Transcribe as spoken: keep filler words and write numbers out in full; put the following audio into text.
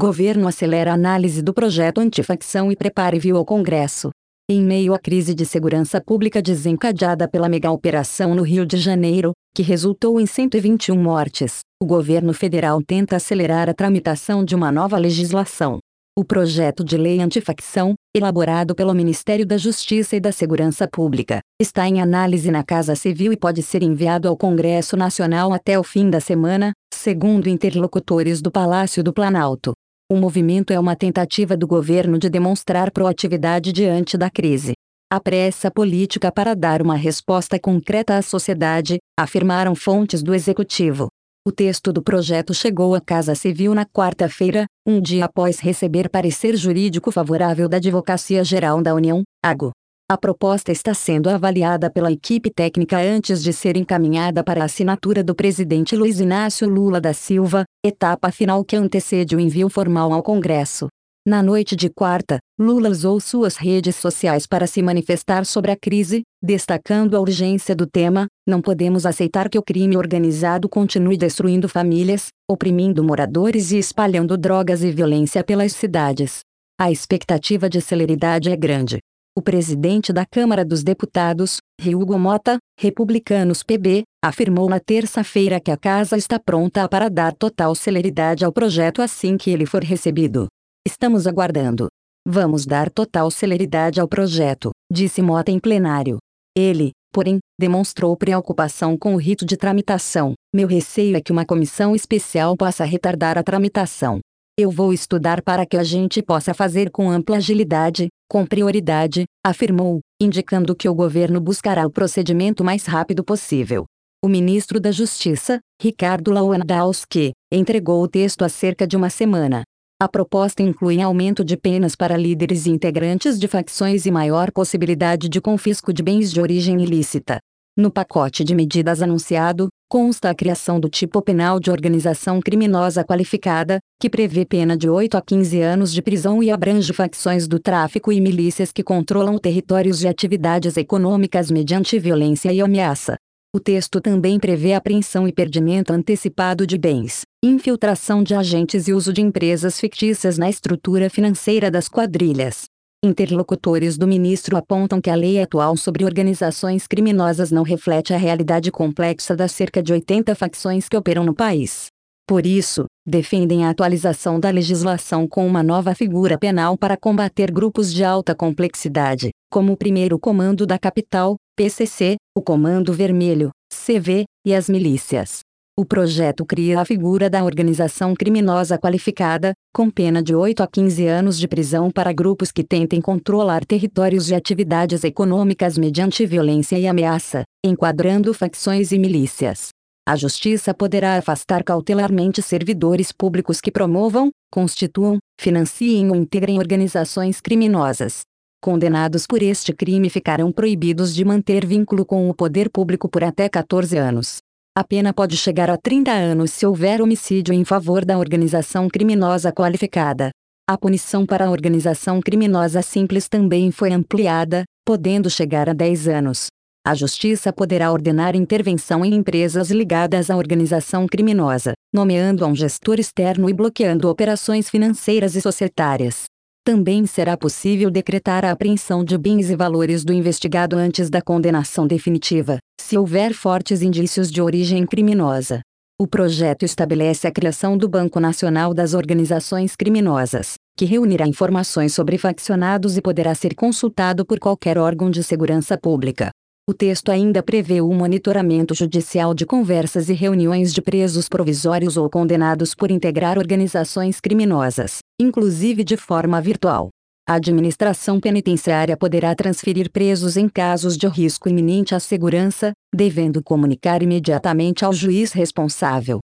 Governo acelera a análise do projeto antifacção e prepara envio ao Congresso. Em meio à crise de segurança pública desencadeada pela mega-operação no Rio de Janeiro, que resultou em cento e vinte e um mortes, o governo federal tenta acelerar a tramitação de uma nova legislação. O projeto de lei antifacção, elaborado pelo Ministério da Justiça e da Segurança Pública, está em análise na Casa Civil e pode ser enviado ao Congresso Nacional até o fim da semana, segundo interlocutores do Palácio do Planalto. O movimento é uma tentativa do governo de demonstrar proatividade diante da crise. Há pressa política para dar uma resposta concreta à sociedade, afirmaram fontes do Executivo. O texto do projeto chegou à Casa Civil na quarta-feira, um dia após receber parecer jurídico favorável da Advocacia Geral da União, A G O. A proposta está sendo avaliada pela equipe técnica antes de ser encaminhada para a assinatura do presidente Luiz Inácio Lula da Silva, etapa final que antecede o envio formal ao Congresso. Na noite de quarta, Lula usou suas redes sociais para se manifestar sobre a crise, destacando a urgência do tema: "Não podemos aceitar que o crime organizado continue destruindo famílias, oprimindo moradores e espalhando drogas e violência pelas cidades." A expectativa de celeridade é grande. O presidente da Câmara dos Deputados, Hugo Mota, Republicanos P B, afirmou na terça-feira que a casa está pronta para dar total celeridade ao projeto assim que ele for recebido. "Estamos aguardando. Vamos dar total celeridade ao projeto", disse Mota em plenário. Ele, porém, demonstrou preocupação com o rito de tramitação. "Meu receio é que uma comissão especial possa retardar a tramitação. Eu vou estudar para que a gente possa fazer com ampla agilidade, com prioridade", afirmou, indicando que o governo buscará o procedimento mais rápido possível. O ministro da Justiça, Ricardo Lewandowski, entregou o texto há cerca de uma semana. A proposta inclui aumento de penas para líderes e integrantes de facções e maior possibilidade de confisco de bens de origem ilícita. No pacote de medidas anunciado, consta a criação do tipo penal de organização criminosa qualificada, que prevê pena de oito a quinze anos de prisão e abrange facções do tráfico e milícias que controlam territórios e atividades econômicas mediante violência e ameaça. O texto também prevê apreensão e perdimento antecipado de bens, infiltração de agentes e uso de empresas fictícias na estrutura financeira das quadrilhas. Interlocutores do ministro apontam que a lei atual sobre organizações criminosas não reflete a realidade complexa das cerca de oitenta facções que operam no país. Por isso, defendem a atualização da legislação com uma nova figura penal para combater grupos de alta complexidade, como o Primeiro Comando da Capital, P C C, o Comando Vermelho, C V, e as milícias. O projeto cria a figura da organização criminosa qualificada, com pena de oito a quinze anos de prisão para grupos que tentem controlar territórios e atividades econômicas mediante violência e ameaça, enquadrando facções e milícias. A Justiça poderá afastar cautelarmente servidores públicos que promovam, constituam, financiem ou integrem organizações criminosas. Condenados por este crime ficarão proibidos de manter vínculo com o poder público por até quatorze anos. A pena pode chegar a trinta anos se houver homicídio em favor da organização criminosa qualificada. A punição para a organização criminosa simples também foi ampliada, podendo chegar a dez anos. A Justiça poderá ordenar intervenção em empresas ligadas à organização criminosa, nomeando um gestor externo e bloqueando operações financeiras e societárias. Também será possível decretar a apreensão de bens e valores do investigado antes da condenação definitiva, se houver fortes indícios de origem criminosa. O projeto estabelece a criação do Banco Nacional das Organizações Criminosas, que reunirá informações sobre faccionados e poderá ser consultado por qualquer órgão de segurança pública. O texto ainda prevê o monitoramento judicial de conversas e reuniões de presos provisórios ou condenados por integrar organizações criminosas, inclusive de forma virtual. A administração penitenciária poderá transferir presos em casos de risco iminente à segurança, devendo comunicar imediatamente ao juiz responsável.